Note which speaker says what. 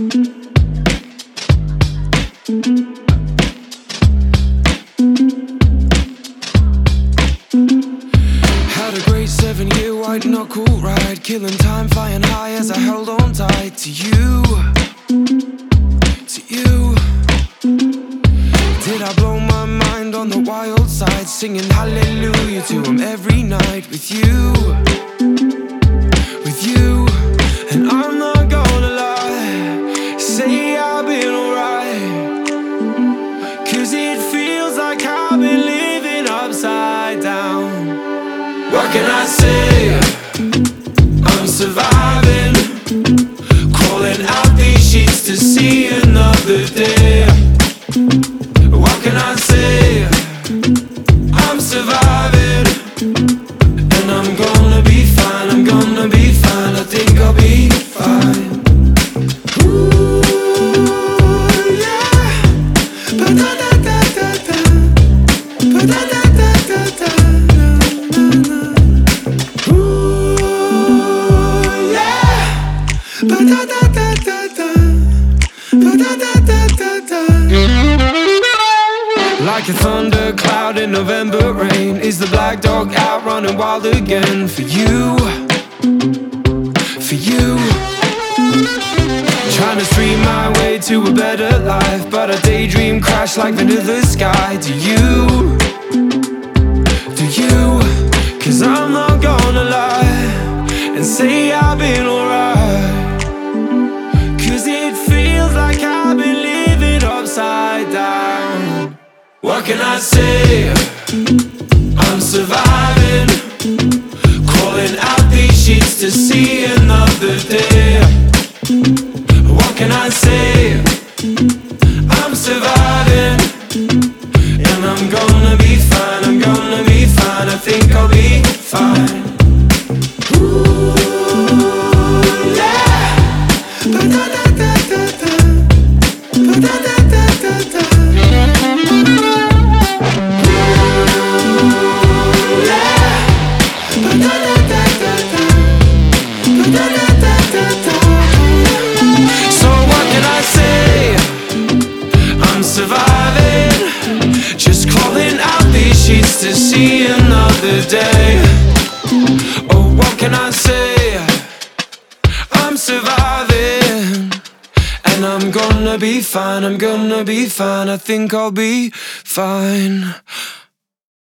Speaker 1: Had a great 7-year white knuckle ride, killing time, flying high as I held on tight to you. To you. Did I blow my mind on the wild side, singing hallelujah to him every night with you. With you. And I'm not gonna lie, say I've been alright, 'cause it feels like I've been living upside down. What can I say? I'm surviving, crawling out these sheets to see another day. What can I say? I'm surviving, and I'm gonna be fine, I'm gonna be fine, I think I'll be fine. Ooh, yeah. Ba-da-da-da-da-da. Ba-da-da-da-da-da. Like a thundercloud in November rain, is the black dog out running wild again for you? For you. Trying to stream my way to a better life, but a daydream crash like into the sky. Do you? Do you? 'Cause I'm not gonna lie and say I've been alright, 'cause it feels like I've been living upside down. What can I say? I'm surviving, crawling out these sheets to see another day. What can I say? I'm surviving, and I'm gonna be fine, I'm gonna be fine, I think I'll be fine. Ooh, yeah. Ba-da-da-da-da-da. Ba-da-da-da-da-da. So what can I say? I'm surviving, just crawling out these sheets to see another day. Oh, what can I say? I'm surviving, and I'm gonna be fine, I'm gonna be fine, I think I'll be fine.